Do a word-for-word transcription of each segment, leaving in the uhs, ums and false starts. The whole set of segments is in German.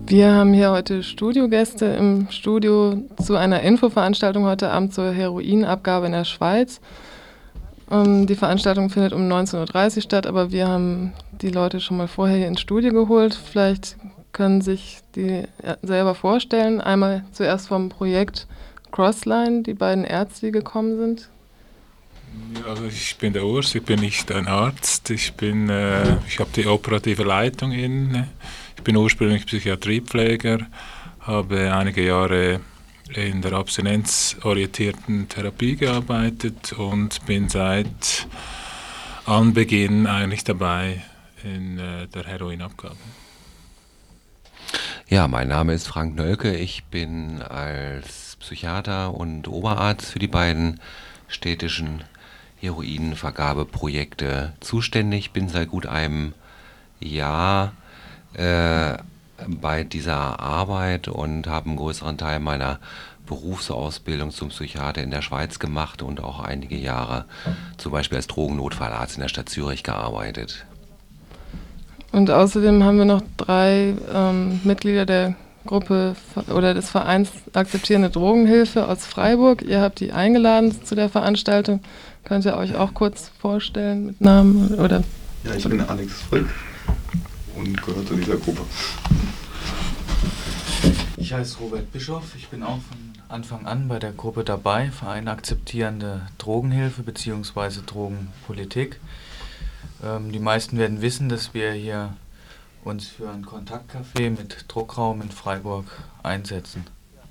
Wir haben hier heute Studiogäste im Studio zu einer Infoveranstaltung heute Abend zur Heroinabgabe in der Schweiz. Ähm, die Veranstaltung findet um neunzehn Uhr dreißig statt, aber wir haben die Leute schon mal vorher hier ins Studio geholt. Vielleicht können sich die selber vorstellen. Einmal zuerst vom Projekt Crossline, die beiden Ärzte, die gekommen sind. Ja, also ich bin der Urs, ich bin nicht ein Arzt, ich bin, äh, ich habe die operative Leitung inne. Ich bin ursprünglich Psychiatriepfleger, habe einige Jahre in der abstinenzorientierten Therapie gearbeitet und bin seit Anbeginn eigentlich dabei in äh, der Heroinabgabe. Ja, mein Name ist Frank Nölke. Ich bin als Psychiater und Oberarzt für die beiden städtischen Heroinvergabeprojekte zuständig. Bin seit gut einem Jahr äh, bei dieser Arbeit und habe einen größeren Teil meiner Berufsausbildung zum Psychiater in der Schweiz gemacht und auch einige Jahre zum Beispiel als Drogennotfallarzt in der Stadt Zürich gearbeitet. Und außerdem haben wir noch drei ähm, Mitglieder der Gruppe oder des Vereins Akzeptierende Drogenhilfe aus Freiburg. Ihr habt die eingeladen zu der Veranstaltung. Könnt ihr euch auch kurz vorstellen mit Namen? Oder? Ja, ich bin Alex Frick und gehöre zu dieser Gruppe. Ich heiße Robert Bischoff, ich bin auch von Anfang an bei der Gruppe dabei, Verein Akzeptierende Drogenhilfe bzw. Drogenpolitik. Ähm, die meisten werden wissen, dass wir hier uns für ein Kontaktcafé mit Druckraum in Freiburg einsetzen.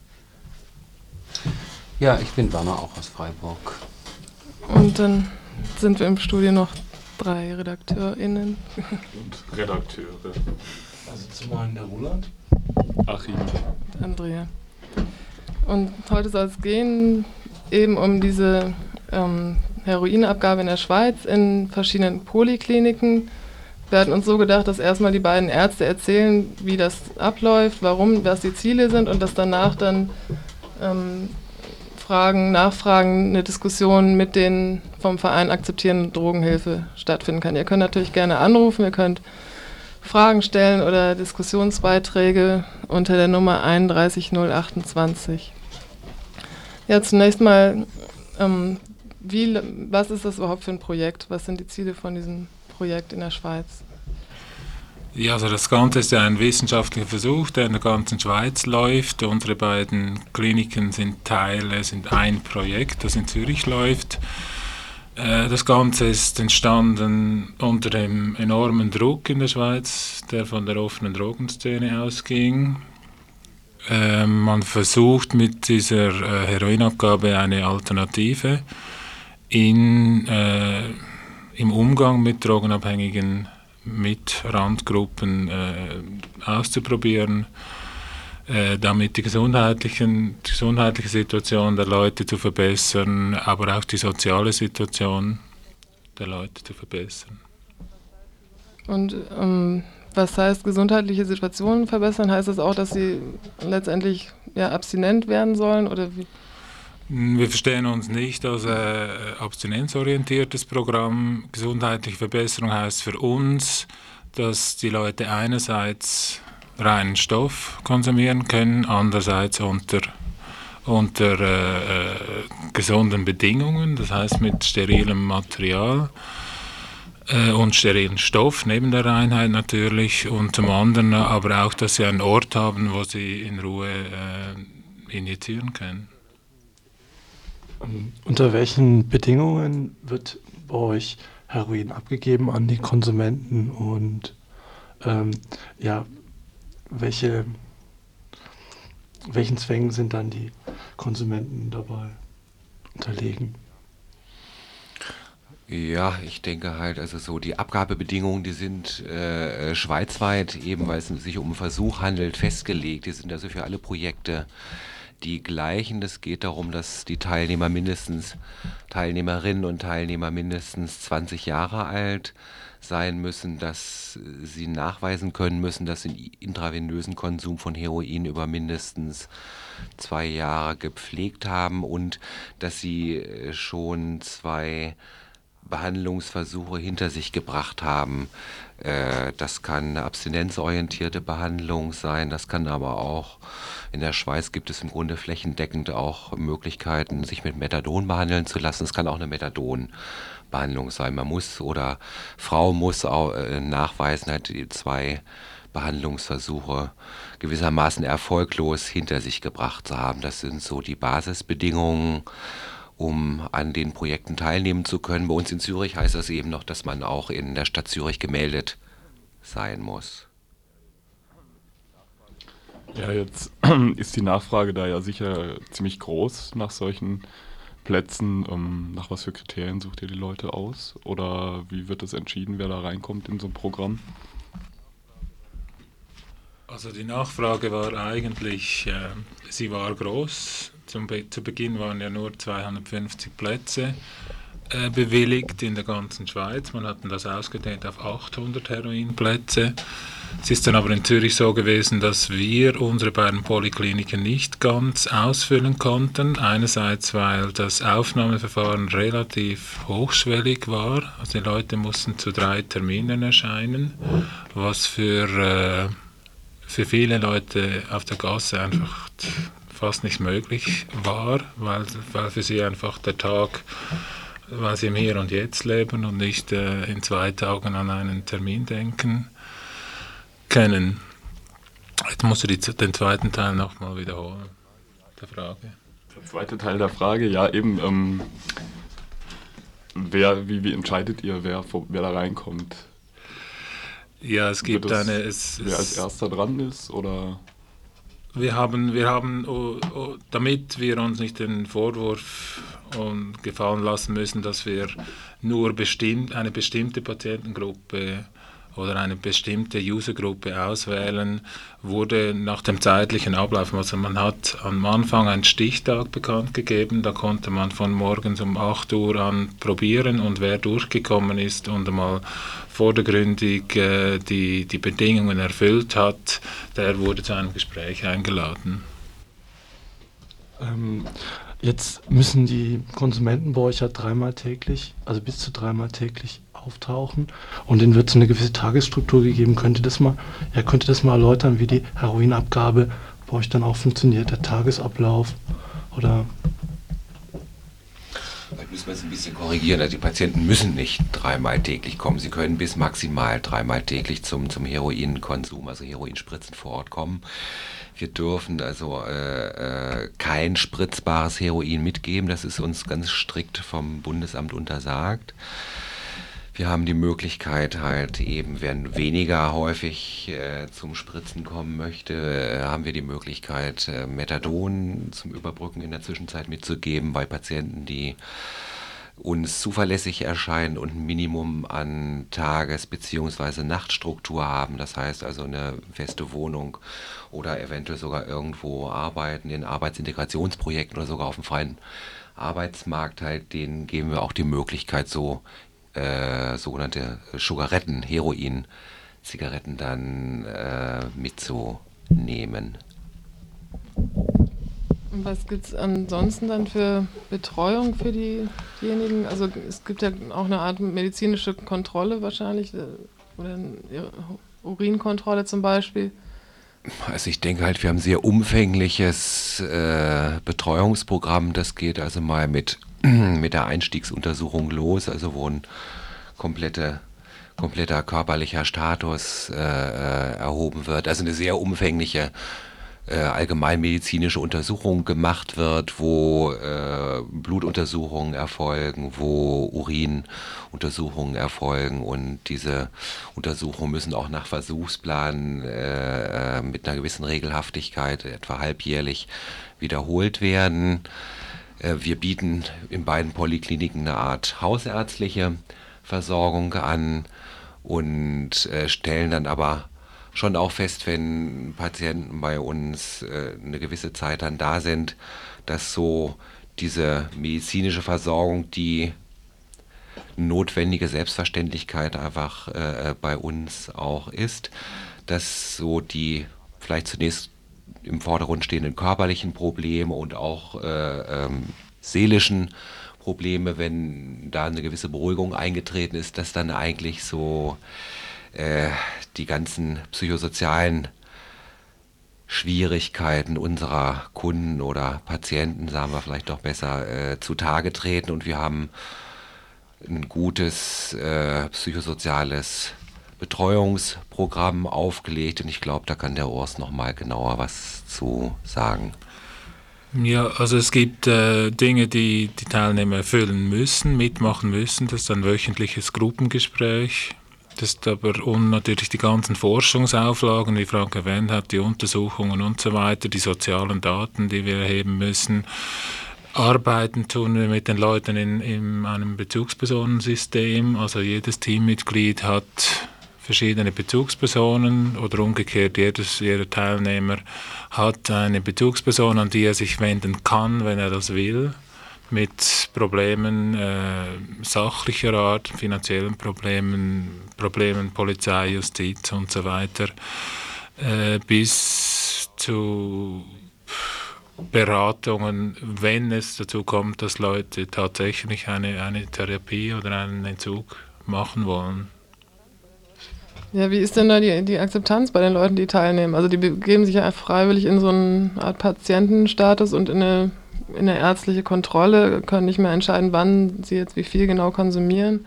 Ja, ich bin Werner, auch aus Freiburg. Und dann sind wir im Studio noch drei RedakteurInnen. Und Redakteure. Also zum einen der Roland. Achim. Und Andrea. Und heute soll es gehen eben um diese ähm, Heroinabgabe in der Schweiz in verschiedenen Polikliniken. Wir hatten uns so gedacht, dass erstmal die beiden Ärzte erzählen, wie das abläuft, warum, was die Ziele sind und dass danach dann ähm, Fragen, Nachfragen, eine Diskussion mit den vom Verein Akzeptierende Drogenhilfe stattfinden kann. Ihr könnt natürlich gerne anrufen, ihr könnt Fragen stellen oder Diskussionsbeiträge unter der Nummer einunddreißig null achtundzwanzig. Ja, zunächst mal, ähm, wie, was ist das überhaupt für ein Projekt? Was sind die Ziele von diesem Projekt in der Schweiz? Ja, also das Ganze ist ja ein wissenschaftlicher Versuch, der in der ganzen Schweiz läuft. Unsere beiden Kliniken sind Teile, sind ein Projekt, das in Zürich läuft. Das Ganze ist entstanden unter dem enormen Druck in der Schweiz, der von der offenen Drogenszene ausging. Äh, man versucht mit dieser äh, Heroinabgabe eine Alternative in, äh, im Umgang mit Drogenabhängigen, mit Randgruppen äh, auszuprobieren, äh, damit die, gesundheitlichen, die gesundheitliche Situation der Leute zu verbessern, aber auch die soziale Situation der Leute zu verbessern. Und ähm, was heißt gesundheitliche Situationen verbessern? Heißt das auch, dass sie letztendlich ja, abstinent werden sollen? Oder wie? Wir verstehen uns nicht als äh, abstinenzorientiertes Programm. Gesundheitliche Verbesserung heißt für uns, dass die Leute einerseits reinen Stoff konsumieren können, andererseits unter, unter äh, äh, gesunden Bedingungen, das heißt mit sterilem Material äh, und sterilen Stoff neben der Reinheit natürlich, und zum anderen aber auch, dass sie einen Ort haben, wo sie in Ruhe äh, injizieren können. Ähm, unter welchen Bedingungen wird bei euch Heroin abgegeben an die Konsumenten und ähm, ja, welche, welchen Zwängen sind dann die Konsumenten dabei unterlegen? Ja, ich denke halt, also so die Abgabebedingungen, die sind äh, schweizweit, eben weil es sich um einen Versuch handelt, festgelegt. Die sind also für alle Projekte die gleichen. Es geht darum, dass die Teilnehmer mindestens, Teilnehmerinnen und Teilnehmer mindestens zwanzig Jahre alt sein müssen, dass sie nachweisen können müssen, dass sie einen intravenösen Konsum von Heroin über mindestens zwei Jahre gepflegt haben und dass sie schon zwei Behandlungsversuche hinter sich gebracht haben. Äh, das kann eine abstinenzorientierte Behandlung sein, das kann aber auch, in der Schweiz gibt es im Grunde flächendeckend auch Möglichkeiten, sich mit Methadon behandeln zu lassen. Es kann auch eine Methadon-Behandlung sein. Man muss oder Frau muss auch äh, nachweisen, hat die zwei Behandlungsversuche gewissermaßen erfolglos hinter sich gebracht zu haben. Das sind so die Basisbedingungen, um an den Projekten teilnehmen zu können. Bei uns in Zürich heißt das eben noch, dass man auch in der Stadt Zürich gemeldet sein muss. Ja, jetzt ist die Nachfrage da ja sicher ziemlich groß nach solchen Plätzen. Ähm, nach was für Kriterien sucht ihr die Leute aus? Oder wie wird es entschieden, wer da reinkommt in so ein Programm? Also die Nachfrage war eigentlich, äh, sie war groß. Zum Be- zu Beginn waren ja nur zweihundertfünfzig Plätze äh, bewilligt in der ganzen Schweiz. Man hat das ausgedehnt auf achthundert Heroinplätze. Es ist dann aber in Zürich so gewesen, dass wir unsere beiden Polykliniken nicht ganz ausfüllen konnten. Einerseits, weil das Aufnahmeverfahren relativ hochschwellig war. Also die Leute mussten zu drei Terminen erscheinen, was für... Äh, für viele Leute auf der Gasse einfach fast nicht möglich war, weil, weil für sie einfach der Tag, weil sie im Hier und Jetzt leben und nicht äh, in zwei Tagen an einen Termin denken können. Jetzt musst du die, den zweiten Teil nochmal wiederholen, der Frage. Der zweite Teil der Frage, ja eben, ähm, wer, wie, wie entscheidet ihr, wer, wer da reinkommt? Ja, es gibt das, eine... Es, wer als erster dran ist, oder? Wir haben, wir haben oh, oh, damit wir uns nicht den Vorwurf um, gefallen lassen müssen, dass wir nur bestimmt, eine bestimmte Patientengruppe oder eine bestimmte Usergruppe auswählen, wurde nach dem zeitlichen Ablauf, also man hat am Anfang einen Stichtag bekannt gegeben, da konnte man von morgens um acht Uhr an probieren und wer durchgekommen ist und einmal vordergründig äh, die, die Bedingungen erfüllt hat, der wurde zu einem Gespräch eingeladen. Ähm, jetzt müssen die Konsumenten bei euch ja dreimal täglich, also bis zu dreimal täglich auftauchen und denen wird so eine gewisse Tagesstruktur gegeben. Könnte das mal, ja, könnte das mal erläutern, wie die Heroinabgabe bei euch dann auch funktioniert, der Tagesablauf oder... Vielleicht müssen wir es ein bisschen korrigieren. Also die Patienten müssen nicht dreimal täglich kommen. Sie können bis maximal dreimal täglich zum, zum Heroinkonsum, also Heroinspritzen vor Ort kommen. Wir dürfen also äh, äh, kein spritzbares Heroin mitgeben. Das ist uns ganz strikt vom Bundesamt untersagt. Wir haben die Möglichkeit halt eben, wenn weniger häufig äh, zum Spritzen kommen möchte, äh, haben wir die Möglichkeit, äh, Methadon zum Überbrücken in der Zwischenzeit mitzugeben bei Patienten, die uns zuverlässig erscheinen und ein Minimum an Tages- bzw. Nachtstruktur haben. Das heißt also eine feste Wohnung oder eventuell sogar irgendwo arbeiten in Arbeitsintegrationsprojekten oder sogar auf dem freien Arbeitsmarkt halt, denen geben wir auch die Möglichkeit, so Äh, sogenannte Sugaretten, Heroin-Zigaretten dann äh, mitzunehmen. Und was gibt es ansonsten dann für Betreuung für die, diejenigen? Also es gibt ja auch eine Art medizinische Kontrolle wahrscheinlich, oder eine Urinkontrolle zum Beispiel. Also ich denke halt, wir haben ein sehr umfängliches äh, Betreuungsprogramm. Das geht also mal mit, mit der Einstiegsuntersuchung los, also wo ein komplette, kompletter körperlicher Status äh, erhoben wird. Also eine sehr umfängliche äh, allgemeinmedizinische Untersuchung gemacht wird, wo äh, Blutuntersuchungen erfolgen, wo Urinuntersuchungen erfolgen und diese Untersuchungen müssen auch nach Versuchsplan äh, mit einer gewissen Regelhaftigkeit, etwa halbjährlich, wiederholt werden. Äh, wir bieten in beiden Polykliniken eine Art hausärztliche Versorgung an und äh, stellen dann aber schon auch fest, wenn Patienten bei uns äh, eine gewisse Zeit dann da sind, dass so diese medizinische Versorgung, die notwendige Selbstverständlichkeit einfach äh, bei uns auch ist, dass so die vielleicht zunächst im Vordergrund stehenden körperlichen Probleme und auch äh, ähm, seelischen Probleme, wenn da eine gewisse Beruhigung eingetreten ist, dass dann eigentlich so äh, die ganzen psychosozialen Schwierigkeiten unserer Kunden oder Patienten, sagen wir vielleicht doch besser, äh, zutage treten und wir haben ein gutes äh, psychosoziales Betreuungsprogramm aufgelegt und ich glaube, da kann der Urs noch mal genauer was zu sagen. Ja, also es gibt äh, Dinge, die die Teilnehmer erfüllen müssen, mitmachen müssen. Das ist ein wöchentliches Gruppengespräch. Das ist aber und natürlich die ganzen Forschungsauflagen, wie Frank erwähnt hat, die Untersuchungen und so weiter, die sozialen Daten, die wir erheben müssen. Arbeiten tun wir mit den Leuten in, in einem Bezugspersonensystem. Also jedes Teammitglied hat verschiedene Bezugspersonen oder umgekehrt, jedes, jeder Teilnehmer hat eine Bezugsperson, an die er sich wenden kann, wenn er das will, mit Problemen äh, sachlicher Art, finanziellen Problemen, Problemen Polizei, Justiz und so weiter, äh, bis zu Beratungen, wenn es dazu kommt, dass Leute tatsächlich eine, eine Therapie oder einen Entzug machen wollen. Ja, wie ist denn da die, die Akzeptanz bei den Leuten, die teilnehmen? Also die begeben sich ja freiwillig in so eine Art Patientenstatus und in eine, in eine ärztliche Kontrolle, können nicht mehr entscheiden, wann sie jetzt wie viel genau konsumieren.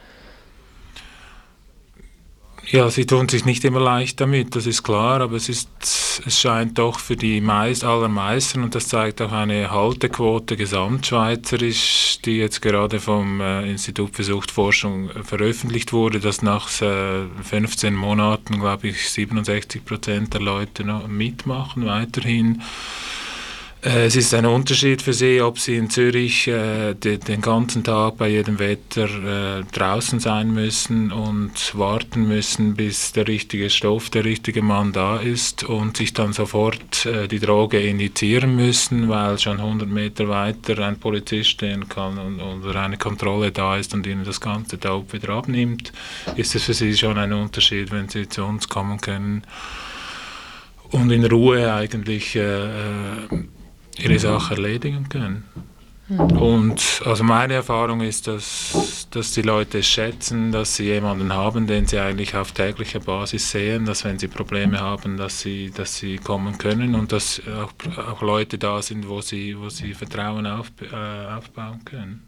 Ja, sie tun sich nicht immer leicht damit, das ist klar, aber es ist, es scheint doch für die meist, allermeisten, und das zeigt auch eine Haltequote gesamtschweizerisch, die jetzt gerade vom äh, Institut für Suchtforschung äh, veröffentlicht wurde, dass nach äh, fünfzehn Monaten, glaube ich, siebenundsechzig Prozent der Leute noch mitmachen weiterhin. Es ist ein Unterschied für sie, ob sie in Zürich äh, de, den ganzen Tag bei jedem Wetter äh, draußen sein müssen und warten müssen, bis der richtige Stoff, der richtige Mann da ist und sich dann sofort äh, die Droge injizieren müssen, weil schon hundert Meter weiter ein Polizist stehen kann und, und eine Kontrolle da ist und ihnen das ganze Dope wieder abnimmt, ist es für sie schon ein Unterschied, wenn sie zu uns kommen können und in Ruhe eigentlich äh, ihre Sache erledigen können. Und also meine Erfahrung ist, dass, dass die Leute es schätzen, dass sie jemanden haben, den sie eigentlich auf täglicher Basis sehen, dass wenn sie Probleme haben, dass sie, dass sie kommen können und dass auch, auch Leute da sind, wo sie, wo sie Vertrauen auf, äh, aufbauen können.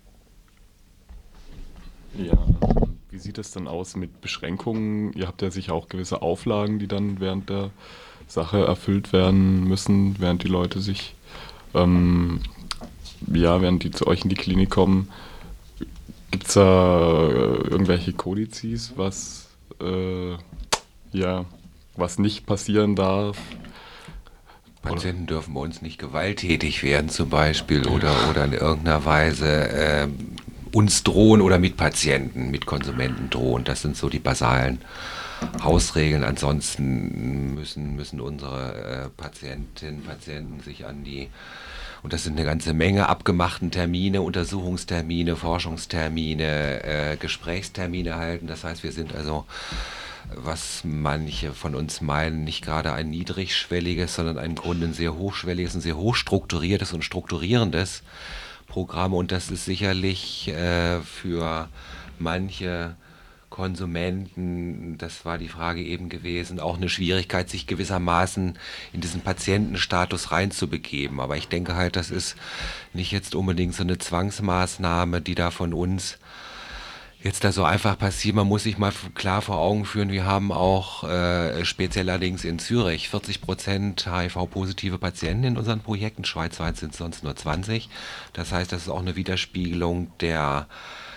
Ja, wie sieht es dann aus mit Beschränkungen? Ihr habt ja sicher auch gewisse Auflagen, die dann während der Sache erfüllt werden müssen, während die Leute sich, ähm, ja, während die zu euch in die Klinik kommen. Gibt es da äh, irgendwelche Kodizes, was, äh, ja, was nicht passieren darf? Patienten oder? Dürfen bei uns nicht gewalttätig werden zum Beispiel oder, oder in irgendeiner Weise äh, uns drohen oder mit Patienten, mit Konsumenten drohen. Das sind so die basalen Hausregeln. Ansonsten müssen, müssen unsere äh, Patientinnen und Patienten sich an die, und das sind eine ganze Menge, abgemachten Termine, Untersuchungstermine, Forschungstermine, äh, Gesprächstermine halten. Das heißt, wir sind also, was manche von uns meinen, nicht gerade ein niedrigschwelliges, sondern im Grunde ein sehr hochschwelliges, ein sehr hochstrukturiertes und strukturierendes Programm. Und das ist sicherlich äh, für manche Konsumenten, das war die Frage eben gewesen, auch eine Schwierigkeit, sich gewissermaßen in diesen Patientenstatus reinzubegeben. Aber ich denke halt, das ist nicht jetzt unbedingt so eine Zwangsmaßnahme, die da von uns jetzt da so einfach passiert. Man muss sich mal klar vor Augen führen, wir haben auch äh, speziell allerdings in Zürich vierzig Prozent H I V-positive Patienten in unseren Projekten, schweizweit sind es sonst nur zwanzig. Das heißt, das ist auch eine Widerspiegelung der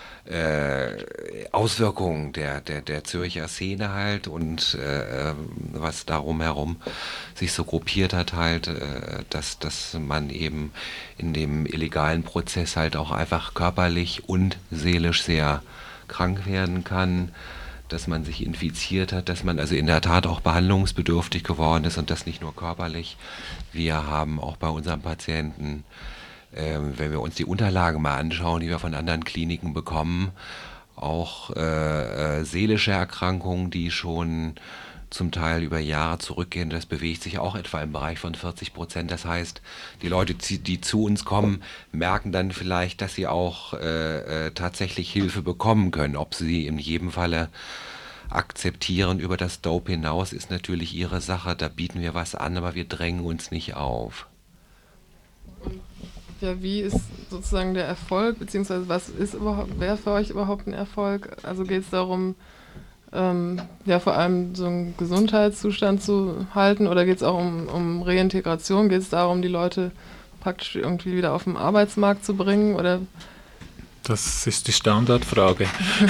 Äh, Auswirkungen der, der, der Zürcher Szene halt und äh, was darum herum sich so gruppiert hat halt, äh, dass, dass man eben in dem illegalen Prozess halt auch einfach körperlich und seelisch sehr krank werden kann, dass man sich infiziert hat, dass man also in der Tat auch behandlungsbedürftig geworden ist und das nicht nur körperlich. Wir haben auch bei unseren Patienten, Ähm, wenn wir uns die Unterlagen mal anschauen, die wir von anderen Kliniken bekommen, auch äh, äh, seelische Erkrankungen, die schon zum Teil über Jahre zurückgehen. Das bewegt sich auch etwa im Bereich von vierzig Prozent. Das heißt, die Leute, die zu uns kommen, merken dann vielleicht, dass sie auch äh, äh, tatsächlich Hilfe bekommen können. Ob sie in jedem Falle akzeptieren über das Dope hinaus, ist natürlich ihre Sache. Da bieten wir was an, aber wir drängen uns nicht auf. Ja, wie ist sozusagen der Erfolg, beziehungsweise was ist überhaupt, wäre für euch überhaupt ein Erfolg? Also geht es darum, ähm, ja vor allem so einen Gesundheitszustand zu halten, oder geht es auch um, um Reintegration? Geht es darum, die Leute praktisch irgendwie wieder auf den Arbeitsmarkt zu bringen, oder? Das ist die Standardfrage.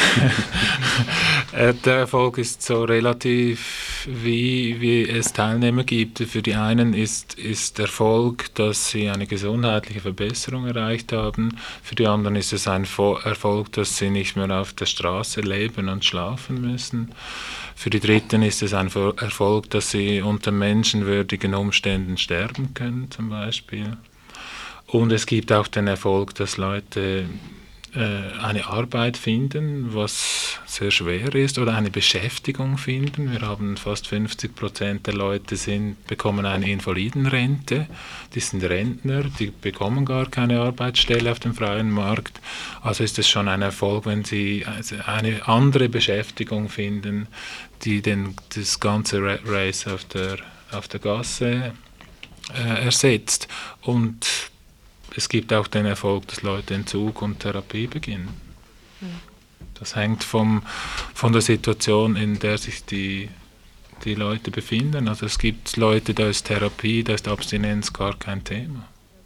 Der Erfolg ist so relativ, wie, wie es Teilnehmer gibt. Für die einen ist, ist Erfolg, dass sie eine gesundheitliche Verbesserung erreicht haben. Für die anderen ist es ein Erfolg, dass sie nicht mehr auf der Straße leben und schlafen müssen. Für die Dritten ist es ein Erfolg, dass sie unter menschenwürdigen Umständen sterben können, zum Beispiel. Und es gibt auch den Erfolg, dass Leute eine Arbeit finden, was sehr schwer ist, oder eine Beschäftigung finden. Wir haben fast fünfzig Prozent der Leute sind, bekommen eine Invalidenrente. Die sind Rentner, die bekommen gar keine Arbeitsstelle auf dem freien Markt. Also ist es schon ein Erfolg, wenn sie eine andere Beschäftigung finden, die den, das ganze Rat Race auf der, auf der Gasse äh, ersetzt. Und es gibt auch den Erfolg, dass Leute Entzug und Therapie beginnen. Das hängt vom, von der Situation, in der sich die, die Leute befinden. Also es gibt Leute, da ist Therapie, da ist Abstinenz gar kein Thema.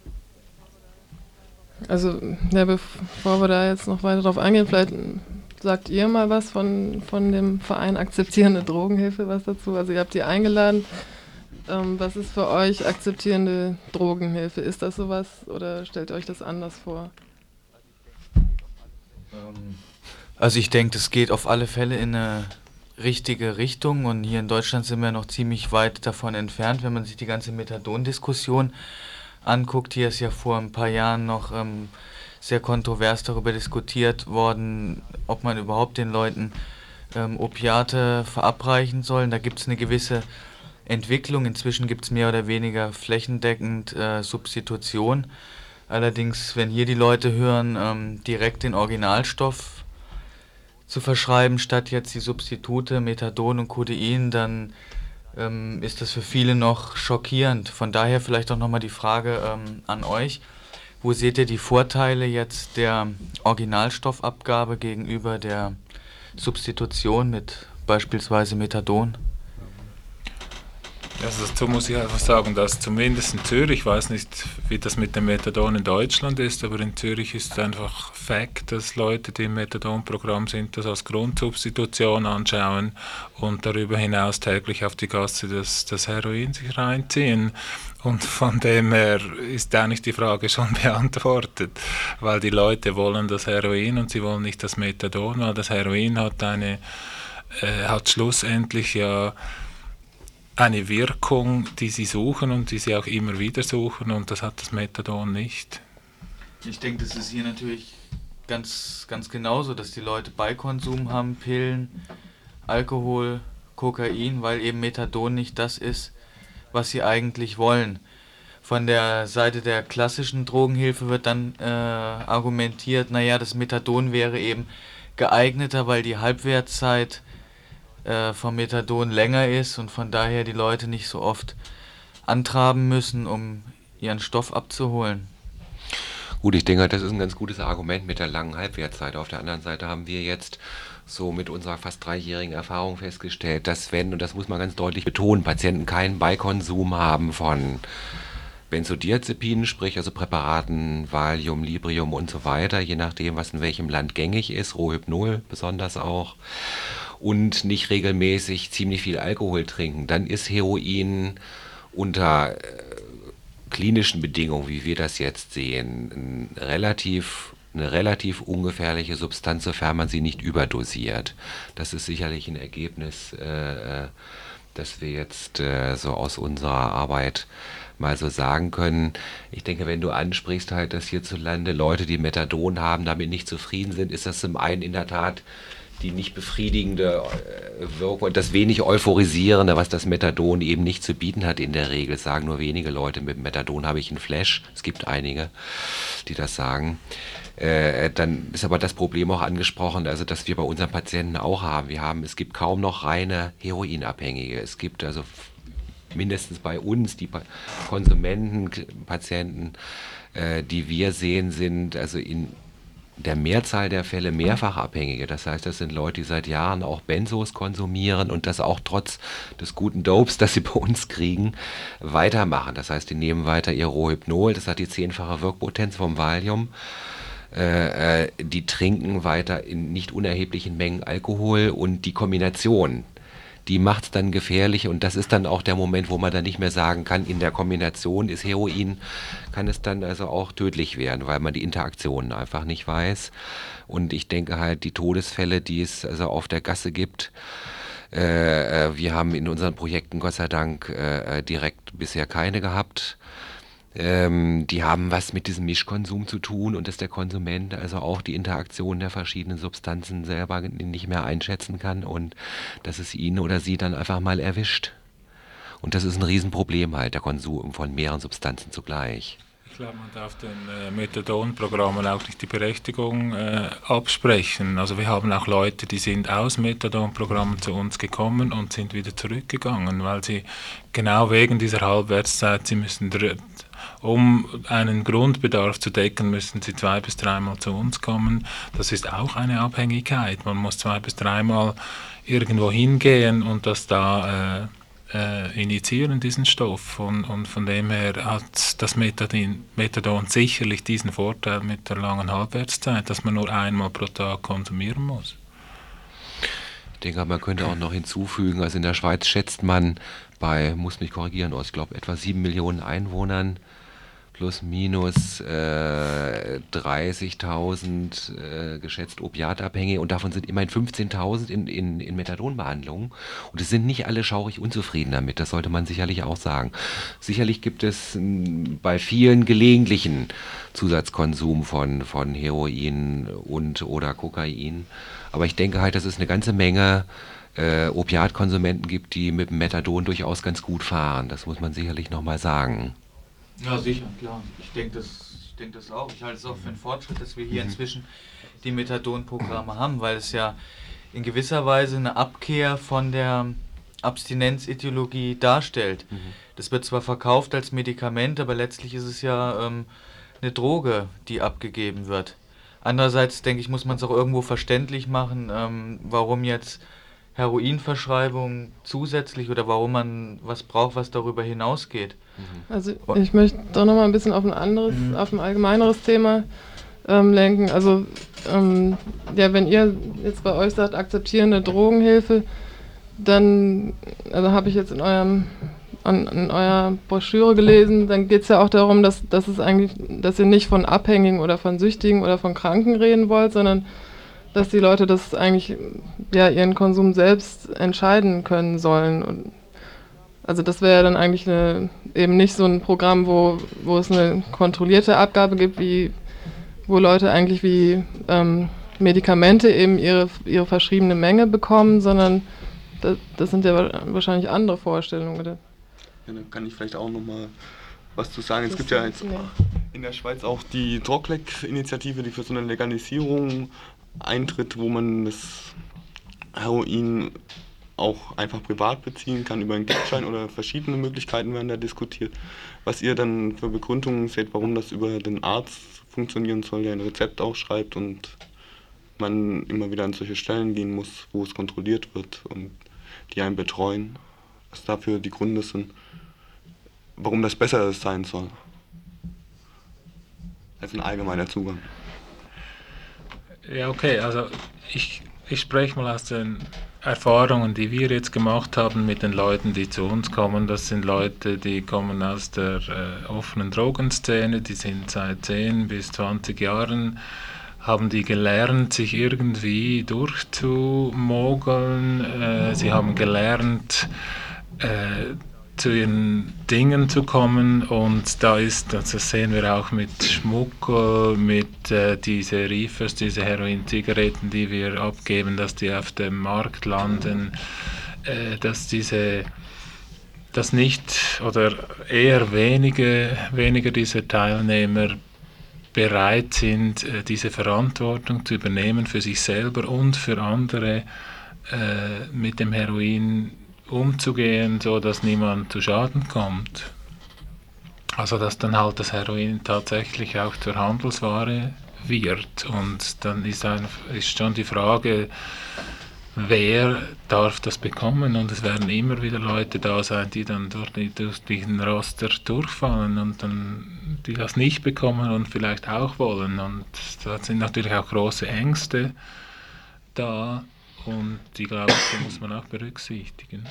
Also, ja, bevor wir da jetzt noch weiter drauf eingehen, vielleicht sagt ihr mal was von, von dem Verein Akzeptierende Drogenhilfe, was dazu. Also ihr habt die eingeladen. Ähm, was ist für euch akzeptierende Drogenhilfe? Ist das sowas oder stellt ihr euch das anders vor? Also ich denke, das geht auf alle Fälle in eine richtige Richtung, und hier in Deutschland sind wir noch ziemlich weit davon entfernt, wenn man sich die ganze Methadon-Diskussion anguckt. Hier ist ja vor ein paar Jahren noch ähm, sehr kontrovers darüber diskutiert worden, ob man überhaupt den Leuten ähm, Opiate verabreichen soll. Da gibt es eine gewisse Entwicklung. Inzwischen gibt es mehr oder weniger flächendeckend äh, Substitution. Allerdings, wenn hier die Leute hören, ähm, direkt den Originalstoff zu verschreiben, statt jetzt die Substitute Methadon und Codein, dann ähm, ist das für viele noch schockierend. Von daher vielleicht auch nochmal die Frage ähm, an euch. Wo seht ihr die Vorteile jetzt der Originalstoffabgabe gegenüber der Substitution mit beispielsweise Methadon? Also dazu muss ich einfach sagen, dass zumindest in Zürich, ich weiß nicht, wie das mit dem Methadon in Deutschland ist, aber in Zürich ist es einfach Fakt, dass Leute, die im Methadon-Programm sind, das als Grundsubstitution anschauen und darüber hinaus täglich auf die Gasse das, das Heroin sich reinziehen. Und von dem her ist eigentlich die Frage schon beantwortet, weil die Leute wollen das Heroin und sie wollen nicht das Methadon, weil das Heroin hat eine, äh, hat schlussendlich ja eine Wirkung, die sie suchen und die sie auch immer wieder suchen, und das hat das Methadon nicht. Ich denke, das ist hier natürlich ganz, ganz genauso, dass die Leute Beikonsum haben, Pillen, Alkohol, Kokain, weil eben Methadon nicht das ist, was sie eigentlich wollen. Von der Seite der klassischen Drogenhilfe wird dann äh, argumentiert, naja, das Methadon wäre eben geeigneter, weil die Halbwertszeit vom Methadon länger ist und von daher die Leute nicht so oft antraben müssen, um ihren Stoff abzuholen. Gut, ich denke, das ist ein ganz gutes Argument mit der langen Halbwertszeit. Auf der anderen Seite haben wir jetzt so mit unserer fast dreijährigen Erfahrung festgestellt, dass wenn, und das muss man ganz deutlich betonen, Patienten keinen Beikonsum haben von Benzodiazepinen, sprich also Präparaten, Valium, Librium und so weiter, je nachdem, was in welchem Land gängig ist, Rohypnol besonders auch, und nicht regelmäßig ziemlich viel Alkohol trinken, dann ist Heroin unter äh, klinischen Bedingungen, wie wir das jetzt sehen, ein relativ, eine relativ ungefährliche Substanz, sofern man sie nicht überdosiert. Das ist sicherlich ein Ergebnis, äh, das wir jetzt äh, so aus unserer Arbeit mal so sagen können. Ich denke, wenn du ansprichst halt, dass hierzulande Leute, die Methadon haben, damit nicht zufrieden sind, ist das zum einen in der Tat die nicht befriedigende Wirkung, das wenig euphorisierende, was das Methadon eben nicht zu bieten hat in der Regel, sagen nur wenige Leute, mit Methadon habe ich einen Flash, es gibt einige, die das sagen. Äh, dann ist aber das Problem auch angesprochen, also dass wir bei unseren Patienten auch haben. Wir haben, es gibt kaum noch reine Heroinabhängige. Es gibt also mindestens bei uns die Konsumenten, Patienten, äh, die wir sehen, sind also in der Mehrzahl der Fälle Mehrfachabhängige. Das heißt, das sind Leute, die seit Jahren auch Benzos konsumieren und das auch trotz des guten Dopes, das sie bei uns kriegen, weitermachen. Das heißt, die nehmen weiter ihr Rohypnol, das hat die zehnfache Wirkpotenz vom Valium. Äh, die trinken weiter in nicht unerheblichen Mengen Alkohol und die Kombination, die macht es dann gefährlich und das ist dann auch der Moment, wo man dann nicht mehr sagen kann, in der Kombination ist Heroin, kann es dann also auch tödlich werden, weil man die Interaktionen einfach nicht weiß. Und ich denke halt, die Todesfälle, die es also auf der Gasse gibt, äh, wir haben in unseren Projekten Gott sei Dank äh, direkt bisher keine gehabt. Ähm, die haben was mit diesem Mischkonsum zu tun und dass der Konsument also auch die Interaktion der verschiedenen Substanzen selber nicht mehr einschätzen kann und dass es ihn oder sie dann einfach mal erwischt. Und das ist ein Riesenproblem halt, der Konsum von mehreren Substanzen zugleich. Ich glaube, man darf den äh, Methadon-Programmen auch nicht die Berechtigung äh, absprechen. Also wir haben auch Leute, die sind aus Methadon-Programmen zu uns gekommen und sind wieder zurückgegangen, weil sie genau wegen dieser Halbwertszeit, sie müssen um einen Grundbedarf zu decken, müssen sie zwei bis dreimal zu uns kommen. Das ist auch eine Abhängigkeit. Man muss zwei bis dreimal irgendwo hingehen und das da äh, äh, initiieren, diesen Stoff. Und, und von dem her hat das Methadon, Methadon sicherlich diesen Vorteil mit der langen Halbwertszeit, dass man nur einmal pro Tag konsumieren muss. Ich denke, man könnte auch noch hinzufügen, also in der Schweiz schätzt man bei, muss mich korrigieren, ich glaube etwa sieben Millionen Einwohnern, plus minus äh, dreißigtausend äh, geschätzt Opiatabhängige und davon sind immerhin fünfzehntausend in, in, in Methadonbehandlung. Und es sind nicht alle schaurig unzufrieden damit, das sollte man sicherlich auch sagen. Sicherlich gibt es m, bei vielen gelegentlichen Zusatzkonsum von, von Heroin und oder Kokain. Aber ich denke halt, dass es eine ganze Menge äh, Opiatkonsumenten gibt, die mit dem Methadon durchaus ganz gut fahren. Das muss man sicherlich nochmal sagen. Ja, sicher, klar. Ich denke das, ich denk das auch. Ich halte es auch für einen Fortschritt, dass wir hier inzwischen die Methadon-Programme haben, weil es ja in gewisser Weise eine Abkehr von der Abstinenzideologie darstellt. Mhm. Das wird zwar verkauft als Medikament, aber letztlich ist es ja ähm, eine Droge, die abgegeben wird. Andererseits, denke ich, muss man es auch irgendwo verständlich machen, ähm, warum jetzt Heroinverschreibung zusätzlich oder warum man was braucht, was darüber hinausgeht. Also ich möchte doch noch mal ein bisschen auf ein anderes, mhm. auf ein allgemeineres Thema ähm, lenken. Also ähm, ja, wenn ihr jetzt bei euch sagt, akzeptierende Drogenhilfe, dann, also habe ich jetzt in eurem an, in eurer Broschüre gelesen, dann geht es ja auch darum, dass, dass es eigentlich, dass ihr nicht von Abhängigen oder von Süchtigen oder von Kranken reden wollt, sondern dass die Leute das eigentlich, ja, ihren Konsum selbst entscheiden können sollen. Und also das wäre ja dann eigentlich eine, eben nicht so ein Programm, wo, wo es eine kontrollierte Abgabe gibt, wie wo Leute eigentlich wie ähm, Medikamente eben ihre, ihre verschriebene Menge bekommen, sondern das, das sind ja wahrscheinlich andere Vorstellungen, oder? Ja, dann kann ich vielleicht auch nochmal was zu sagen. Es gibt ja jetzt nee. in der Schweiz auch die Droglec-Initiative, die für so eine Legalisierung eintritt, wo man das Heroin auch einfach privat beziehen kann über einen Geldschein oder verschiedene Möglichkeiten werden da diskutiert. Was ihr dann für Begründungen seht, warum das über den Arzt funktionieren soll, der ein Rezept auch schreibt und man immer wieder an solche Stellen gehen muss, wo es kontrolliert wird und die einen betreuen, was dafür die Gründe sind, warum das besser sein soll als ein allgemeiner Zugang. Ja, okay, also ich, ich spreche mal aus den Erfahrungen, die wir jetzt gemacht haben mit den Leuten, die zu uns kommen. Das sind Leute, die kommen aus der äh, offenen Drogenszene, die sind seit zehn bis zwanzig Jahren, haben die gelernt, sich irgendwie durchzumogeln. Äh, sie haben gelernt, äh, zu ihren Dingen zu kommen, und da ist, das sehen wir auch mit Schmuck, mit äh, diese Reefers, diese Heroin-Zigaretten, die wir abgeben, dass die auf dem Markt landen, äh, dass diese, dass nicht oder eher wenige, weniger dieser Teilnehmer bereit sind, äh, diese Verantwortung zu übernehmen für sich selber und für andere, äh, mit dem Heroin umzugehen, so dass niemand zu Schaden kommt. Also dass dann halt das Heroin tatsächlich auch zur Handelsware wird. Und dann ist, ein, ist schon die Frage, wer darf das bekommen? Und es werden immer wieder Leute da sein, die dann durch, durch diesen Raster durchfallen und dann die das nicht bekommen und vielleicht auch wollen. Und da sind natürlich auch große Ängste da. Und die, glaube ich, die muss man auch berücksichtigen.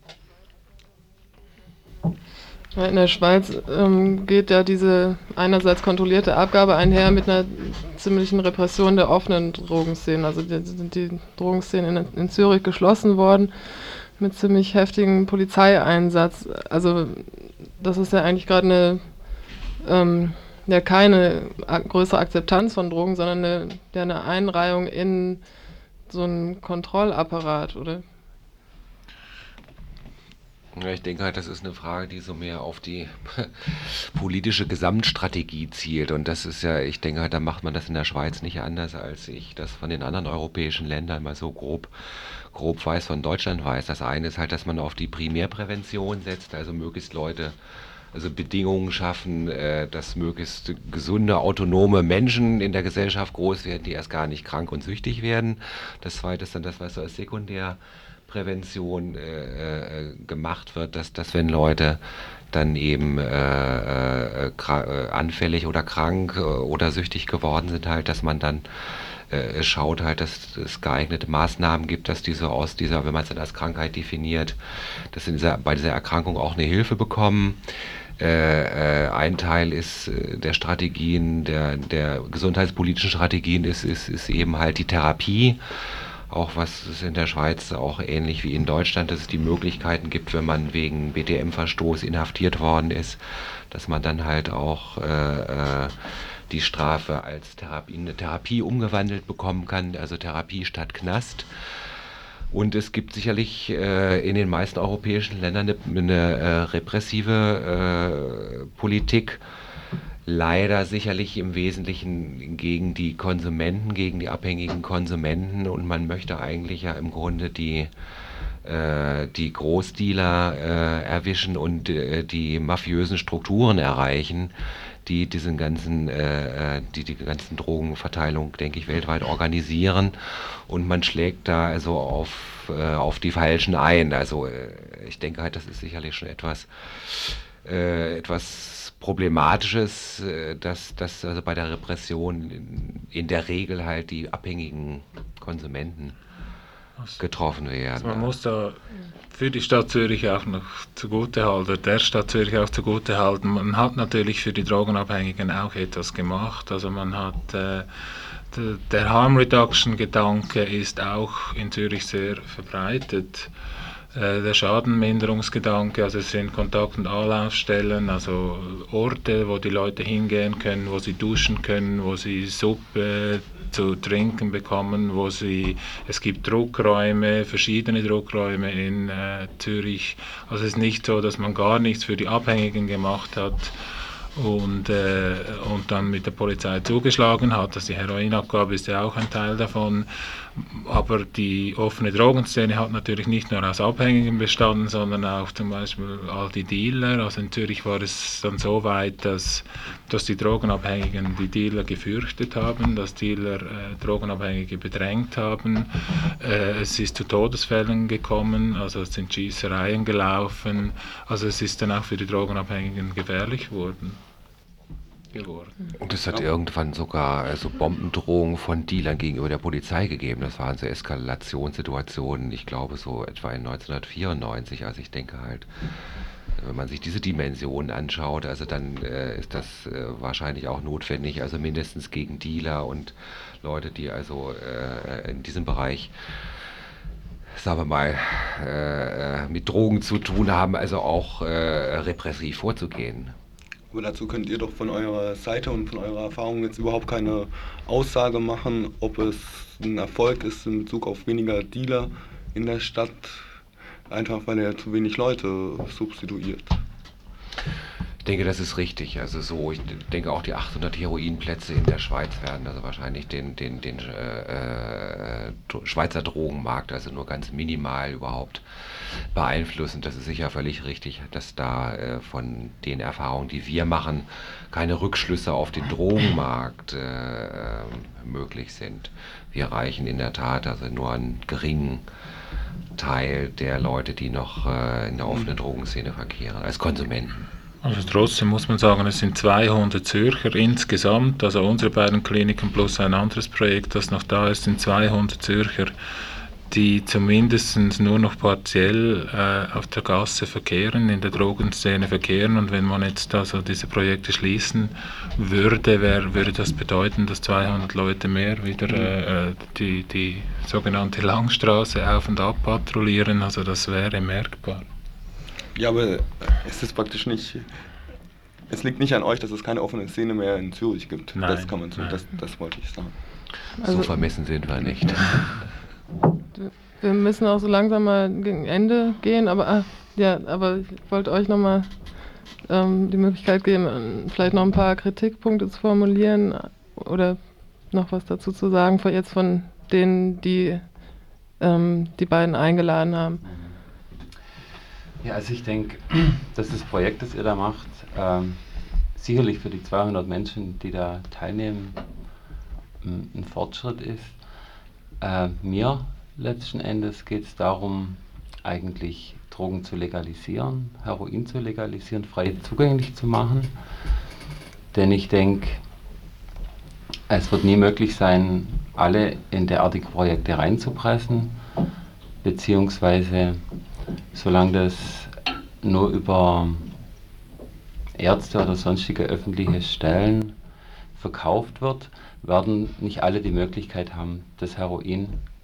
Ja, in der Schweiz ähm, geht ja diese einerseits kontrollierte Abgabe einher mit einer ziemlichen Repression der offenen Drogenszenen. Also die, sind die Drogenszenen in, in Zürich geschlossen worden mit ziemlich heftigem Polizeieinsatz. Also das ist ja eigentlich gerade eine ähm, ja keine größere Akzeptanz von Drogen, sondern eine, ja, eine Einreihung in so ein Kontrollapparat, oder? Ja, ich denke halt, das ist eine Frage, die so mehr auf die politische Gesamtstrategie zielt. Und das ist ja, ich denke halt, da macht man das in der Schweiz nicht anders, als ich das von den anderen europäischen Ländern mal so grob, grob weiß, von Deutschland weiß. Das eine ist halt, dass man auf die Primärprävention setzt, also möglichst Leute, also Bedingungen schaffen, äh, dass möglichst gesunde, autonome Menschen in der Gesellschaft groß werden, die erst gar nicht krank und süchtig werden. Das zweite ist dann das, was so als Sekundärprävention äh, äh, gemacht wird, dass, dass wenn Leute dann eben äh, äh, anfällig oder krank äh, oder süchtig geworden sind, halt, dass man dann äh, schaut halt, dass es geeignete Maßnahmen gibt, dass diese aus dieser, wenn man es dann als Krankheit definiert, dass in dieser, bei dieser Erkrankung auch eine Hilfe bekommen. Äh, äh, ein Teil ist äh, der Strategien, der, der gesundheitspolitischen Strategien ist, ist, ist eben halt die Therapie. Auch was es in der Schweiz auch ähnlich wie in Deutschland, dass es die Möglichkeiten gibt, wenn man wegen B D M-Verstoß inhaftiert worden ist, dass man dann halt auch äh, äh, die Strafe als Therapie, eine Therapie umgewandelt bekommen kann, also Therapie statt Knast. Und es gibt sicherlich äh, in den meisten europäischen Ländern eine, eine äh, repressive äh, Politik, leider sicherlich im Wesentlichen gegen die Konsumenten, gegen die abhängigen Konsumenten, und man möchte eigentlich ja im Grunde die, äh, die Großdealer äh, erwischen und äh, die mafiösen Strukturen erreichen, die diesen ganzen, äh, die die ganzen Drogenverteilung, denke ich, weltweit organisieren, und man schlägt da also auf, äh, auf die Falschen ein. Also äh, ich denke halt, das ist sicherlich schon etwas, äh, etwas Problematisches, äh, dass, dass also bei der Repression in, in der Regel halt die abhängigen Konsumenten getroffen werden. Also man muss da für die Stadt Zürich auch noch zugutehalten, der Stadt Zürich auch zugutehalten. Man hat natürlich für die Drogenabhängigen auch etwas gemacht. Also man hat, äh, der Harm Reduction Gedanke ist auch in Zürich sehr verbreitet. Äh, der Schadenminderungsgedanke, also es sind Kontakt- und Anlaufstellen, also Orte, wo die Leute hingehen können, wo sie duschen können, wo sie Suppe zu trinken bekommen, wo sie, es gibt Druckräume, verschiedene Druckräume in äh, Zürich. Also es ist nicht so, dass man gar nichts für die Abhängigen gemacht hat und, äh, und dann mit der Polizei zugeschlagen hat. Also die Heroinabgabe ist ja auch ein Teil davon. Aber die offene Drogenszene hat natürlich nicht nur aus Abhängigen bestanden, sondern auch zum Beispiel all die Dealer. Also in Zürich war es dann so weit, dass, dass die Drogenabhängigen die Dealer gefürchtet haben, dass Dealer äh, Drogenabhängige bedrängt haben. Äh, es ist zu Todesfällen gekommen, also es sind Schießereien gelaufen. Also es ist dann auch für die Drogenabhängigen gefährlich geworden. geworden. Und es hat irgendwann sogar also Bombendrohungen von Dealern gegenüber der Polizei gegeben. Das waren so Eskalationssituationen, ich glaube so etwa in neunzehnhundertvierundneunzig. Also ich denke halt, wenn man sich diese Dimensionen anschaut, also dann äh, ist das äh, wahrscheinlich auch notwendig, also mindestens gegen Dealer und Leute, die also äh, in diesem Bereich sagen wir mal, äh, mit Drogen zu tun haben, also auch äh, repressiv vorzugehen. Aber dazu könnt ihr doch von eurer Seite und von eurer Erfahrung jetzt überhaupt keine Aussage machen, ob es ein Erfolg ist in Bezug auf weniger Dealer in der Stadt, einfach weil er zu wenig Leute substituiert. Ich denke, das ist richtig. Also so, ich denke auch die achthundert Heroinplätze in der Schweiz werden also wahrscheinlich den, den, den äh, äh, Schweizer Drogenmarkt also nur ganz minimal überhaupt beeinflussen. Das ist sicher völlig richtig, dass da äh, von den Erfahrungen, die wir machen, keine Rückschlüsse auf den Drogenmarkt äh, möglich sind. Wir erreichen in der Tat also nur einen geringen Teil der Leute, die noch äh, in der offenen Drogenszene verkehren, als Konsumenten. Also trotzdem muss man sagen, es sind zweihundert Zürcher insgesamt, also unsere beiden Kliniken plus ein anderes Projekt, das noch da ist, sind zweihundert Zürcher, die zumindest nur noch partiell äh, auf der Gasse verkehren, in der Drogenszene verkehren, und wenn man jetzt also diese Projekte schließen würde, wär, würde das bedeuten, dass zweihundert Leute mehr wieder äh, die, die sogenannte Langstraße auf und ab patrouillieren, also das wäre merkbar. Ja, aber es ist praktisch nicht, es liegt nicht an euch, dass es keine offene Szene mehr in Zürich gibt. Nein, das kann man so, das, das wollte ich sagen. Also, so vermessen sind wir nicht. Wir müssen auch so langsam mal gegen Ende gehen, aber ah, ja, aber ich wollte euch nochmal ähm, die Möglichkeit geben, vielleicht noch ein paar Kritikpunkte zu formulieren oder noch was dazu zu sagen, von jetzt von denen, die ähm, die beiden eingeladen haben. Ja, also ich denke, dass das Projekt, das ihr da macht, ähm, sicherlich für die zweihundert Menschen, die da teilnehmen, ein, ein Fortschritt ist. Äh, mir letzten Endes geht es darum, eigentlich Drogen zu legalisieren, Heroin zu legalisieren, frei zugänglich zu machen. Denn ich denke, es wird nie möglich sein, alle in derartige Projekte reinzupressen, beziehungsweise solange das nur über Ärzte oder sonstige öffentliche Stellen verkauft wird, werden nicht alle die Möglichkeit haben, das Heroin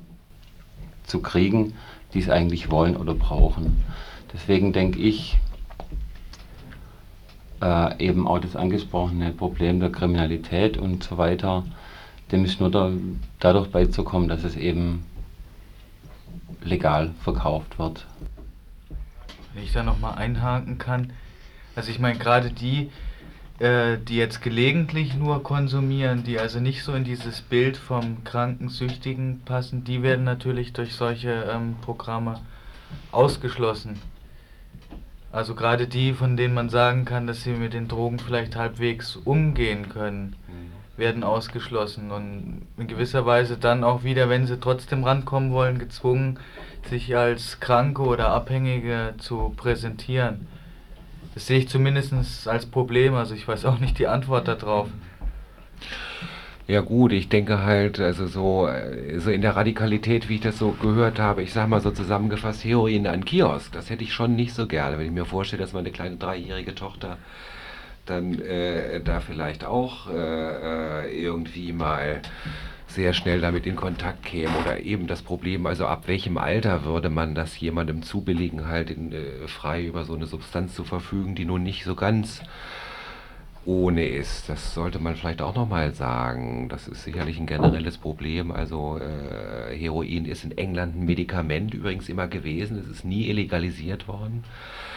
zu kriegen, die es eigentlich wollen oder brauchen. Deswegen denke ich, äh, eben auch das angesprochene Problem der Kriminalität und so weiter, dem ist nur da, dadurch beizukommen, dass es eben legal verkauft wird. Wenn ich da nochmal einhaken kann, also ich meine gerade die, äh, die jetzt gelegentlich nur konsumieren, die also nicht so in dieses Bild vom kranken Süchtigen passen, die werden natürlich durch solche ähm, Programme ausgeschlossen. Also gerade die, von denen man sagen kann, dass sie mit den Drogen vielleicht halbwegs umgehen können, werden ausgeschlossen und in gewisser Weise dann auch wieder, wenn sie trotzdem rankommen wollen, gezwungen, sich als Kranke oder Abhängige zu präsentieren. Das sehe ich zumindest als Problem, also ich weiß auch nicht die Antwort darauf. Ja gut, ich denke halt, also so, so in der Radikalität, wie ich das so gehört habe, ich sag mal so zusammengefasst, Heroin an Kiosk, das hätte ich schon nicht so gerne, wenn ich mir vorstelle, dass meine kleine dreijährige Tochter dann äh, da vielleicht auch äh, irgendwie mal sehr schnell damit in Kontakt käme oder eben das Problem, also ab welchem Alter würde man das jemandem zubilligen, halt in, äh, frei über so eine Substanz zu verfügen, die nun nicht so ganz ohne ist. Das sollte man vielleicht auch nochmal sagen. Das ist sicherlich ein generelles Problem. Also äh, Heroin ist in England ein Medikament übrigens immer gewesen. Es ist nie illegalisiert worden.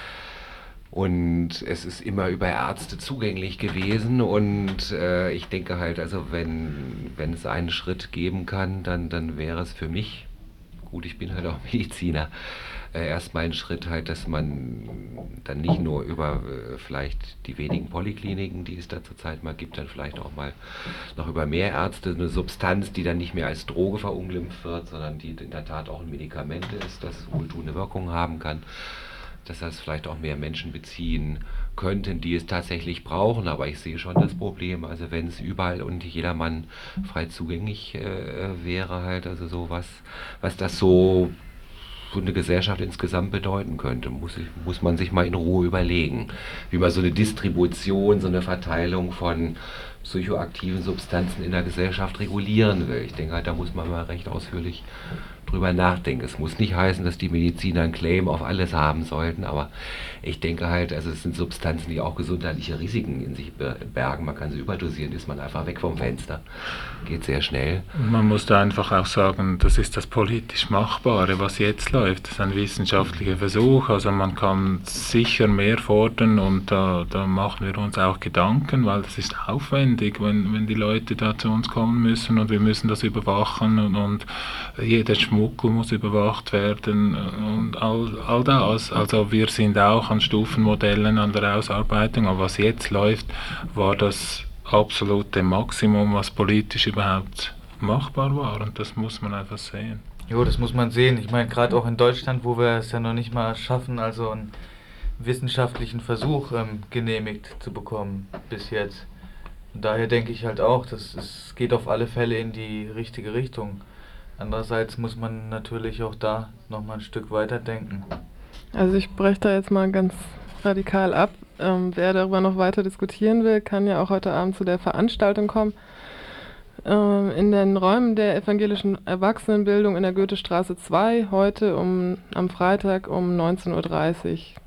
Und es ist immer über Ärzte zugänglich gewesen und äh, ich denke halt, also wenn, wenn es einen Schritt geben kann, dann, dann wäre es für mich, gut, ich bin halt auch Mediziner, äh, erstmal ein Schritt halt, dass man dann nicht nur über äh, vielleicht die wenigen Polykliniken, die es da zurzeit mal gibt, dann vielleicht auch mal noch über mehr Ärzte, eine Substanz, die dann nicht mehr als Droge verunglimpft wird, sondern die in der Tat auch ein Medikament ist, das wohltuende Wirkung haben kann, dass das vielleicht auch mehr Menschen beziehen könnten, die es tatsächlich brauchen. Aber ich sehe schon das Problem, also wenn es überall und jedermann frei zugänglich äh, wäre, halt, also so was, was das so für eine Gesellschaft insgesamt bedeuten könnte, muss, ich, muss man sich mal in Ruhe überlegen, wie man so eine Distribution, so eine Verteilung von psychoaktiven Substanzen in der Gesellschaft regulieren will. Ich denke halt, da muss man mal recht ausführlich drüber nachdenken. Es muss nicht heißen, dass die Mediziner einen Claim auf alles haben sollten, aber ich denke halt, also es sind Substanzen, die auch gesundheitliche Risiken in sich bergen. Man kann sie überdosieren, ist man einfach weg vom Fenster. Geht sehr schnell. Und man muss da einfach auch sagen, das ist das politisch Machbare, was jetzt läuft. Das ist ein wissenschaftlicher Versuch, also man kann sicher mehr fordern und da, da machen wir uns auch Gedanken, weil das ist aufwendig, wenn, wenn die Leute da zu uns kommen müssen und wir müssen das überwachen und, und jeder Schmuggel muss überwacht werden und all, all das. Also wir sind auch an Stufenmodellen an der Ausarbeitung, aber was jetzt läuft, war das absolute Maximum, was politisch überhaupt machbar war und das muss man einfach sehen. Jo, das muss man sehen. Ich meine, gerade auch in Deutschland, wo wir es ja noch nicht mal schaffen, also einen wissenschaftlichen Versuch ähm, genehmigt zu bekommen bis jetzt. Und daher denke ich halt auch, dass es geht auf alle Fälle in die richtige Richtung. Andererseits muss man natürlich auch da nochmal ein Stück weiter denken. Also ich breche da jetzt mal ganz radikal ab. Ähm, wer darüber noch weiter diskutieren will, kann ja auch heute Abend zu der Veranstaltung kommen. Ähm, in den Räumen der evangelischen Erwachsenenbildung in der Goethestraße zwei, heute um, am Freitag um neunzehn Uhr dreißig.